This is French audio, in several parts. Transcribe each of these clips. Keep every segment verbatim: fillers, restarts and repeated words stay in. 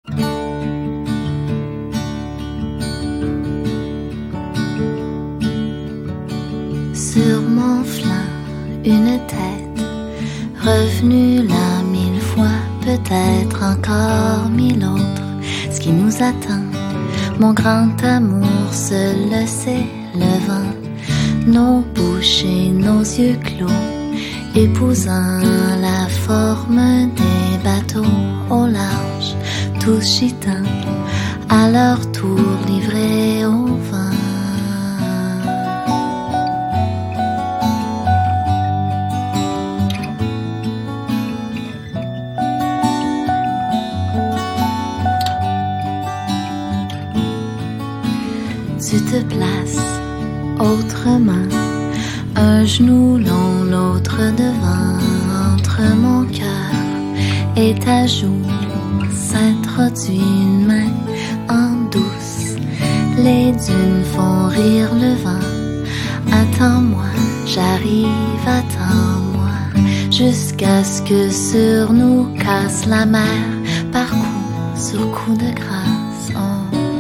Sur mon flanc, une tête, revenue là mille fois, peut-être encore mille autres. Ce qui nous attend, mon grand amour, seul le sait le vent. Nos bouches et nos yeux clos, épousant la forme des bateaux au large, tous gitans, à leur tour livrés au vent. Tu te places autrement, un genou long, l'autre devant, entre mon cœur et ta joue, s'introduit une main en douce. Les dunes font rire le vent. Attends-moi, j'arrive, attends-moi, jusqu'à ce que sur nous casse la mer, par coup sur coup de grâce. Oh.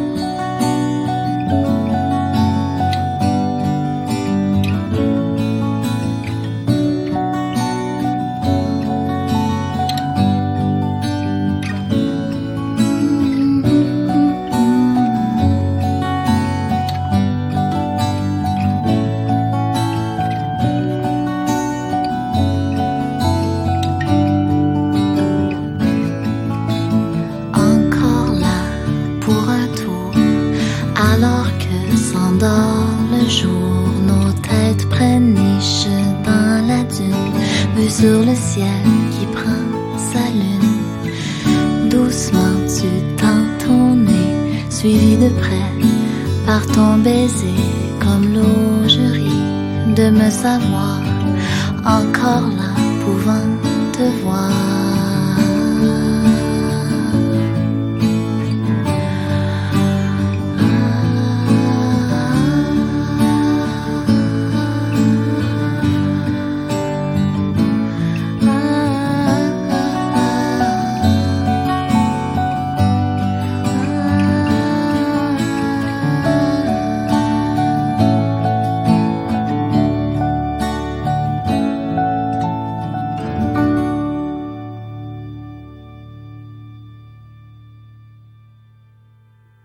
Alors que s'endort le jour, nos têtes prennent niche dans la dune, vue sur le ciel qui prend sa lune. Doucement tu tends ton nez, suivi de près par ton baiser, comme l'eau je ris de me savoir encore là, pouvant te voir.